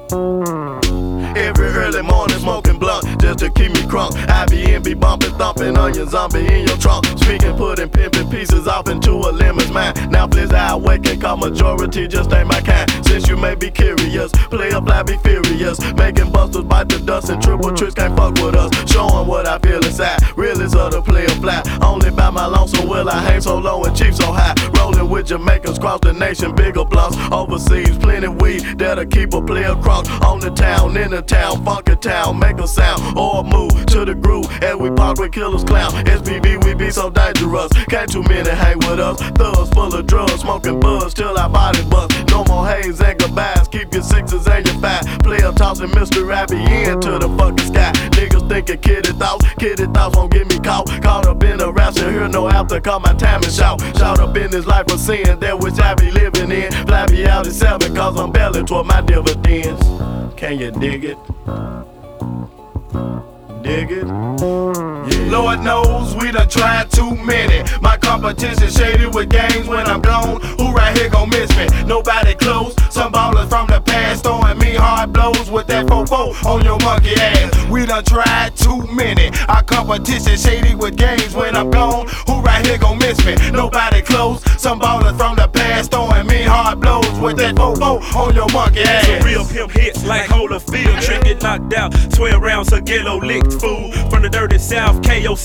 Every early morning smoking blunt just to keep me crunk. IBM be bumping, thumping on your zombie in your trunk. Speaking, putting, pimping pieces off into a lemon's mind. Now please I awaken, cause majority just ain't my kind. Since you may be curious, play up, I be furious. Making busters bite the dust and triple tricks can't fuck with us. Showing what I feel inside, realest of the player fly. Only by my lonesome will I hang so low and cheap so high. Rolling with Jamaicans cross the nation, bigger blunts. Overseas, plenty weed that'll keep a player crunk. On the town, in the town, funky town, make a sound or move to the groove as we park with killers clown. SBB, we be so dangerous, can't too many hang with us. Thugs full of drugs, smoking buzz till our body bust. No more haze and goodbyes, keep your sixes and your five. Player tossing Mr. Rappy into the fucking sky. Niggas thinking kitty thoughts won't get me caught. Caught up in a rapture, hear no after, call my time and shout. Shout up in this life of sin, that which I be living in. Fly me out at 7, cause I'm belling toward my dividends. Can you dig it? Dig it? Yeah. Lord knows we done tried too many. My competition shaded with games when I'm gone. Who right here gon' miss me? Nobody close. Some ballers from the past throwing me hard blows with that fofo on your monkey ass. We done tried too many. Our competition shaded with games when I'm gone. Who right here gon' miss me? Nobody close. Some ballers from the past throwing me hard blows with that fofo on your monkey ass. Some real pimp hits like Holyfield. Trick get knocked out. 12 rounds of Gillo licked fool. From the dirty south,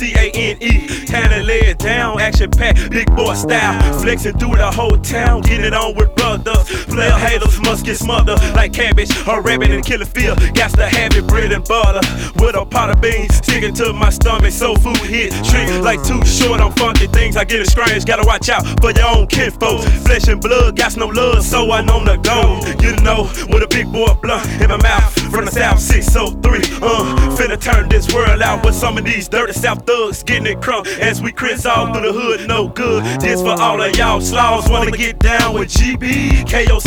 KOCANE. Kinda lay it down, action packed, big boy style. Flexing through the whole town, getting it on with brothers. Player haters must get smothered like cabbage or rabbit in killer field. Got to have it bread and butter with a pot of beans sticking to my stomach. Soul food hit, shrink like too short on funky things. I get it strange, gotta watch out for your own kinfolks. Flesh and blood, got no love, so I know the go. You know, with a big boy blunt in my mouth from the south 603. Finna turn this world out with some of these dirty south thugs getting it crunk as we critz all through the hood, no good. This for all of y'all slaws wanna get down with GB,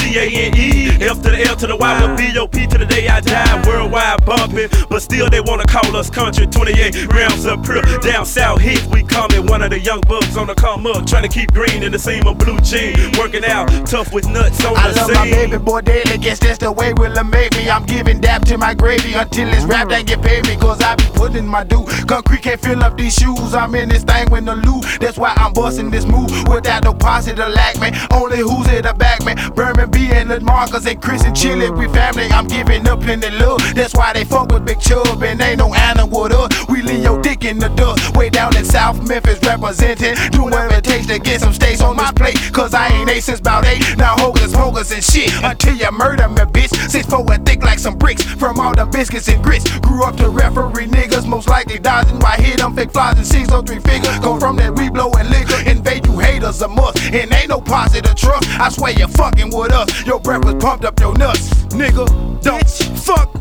KOCANE, F to the L to the Y, the BOP to the day I die. Worldwide bumping, but still they wanna call us country. 28 rounds of pure down south hit, we coming. One of the young bucks on the come up, trying to keep green in the seam of blue jean. Working out tough with nuts on I the love scene. my baby boy daily, guess that's the way will make me. I'm giving dap to my gravy until this rap ain't get paid me, cause I be putting my due. Concrete can't fill up these shoes, I'm in this thing with the loot. That's why I'm busting this move without no posse to lack me. Only who's in the back man, Berman B and Lil Marcus and Chris and Chili, we family. I'm giving up plenty love, that's why they fuck with Big Chubb and ain't no animal with us. We leave your dick in the dust, way down in South Memphis representing. Do whatever it takes to get some steaks on my plate, cause I ain't ate since about 8. Now hocus pocus and shit until you murder me, bitch. 6'4" and thick like some bricks from all the biscuits and grits. Grew up to referee niggas, most likely dodging why hit them fake flies and 603 figures. Go from that we blow and liquor, invade you haters a must. And ain't no positive trust, I swear you're fucking with us. Your breath was pumped up your nuts, nigga. Don't fuck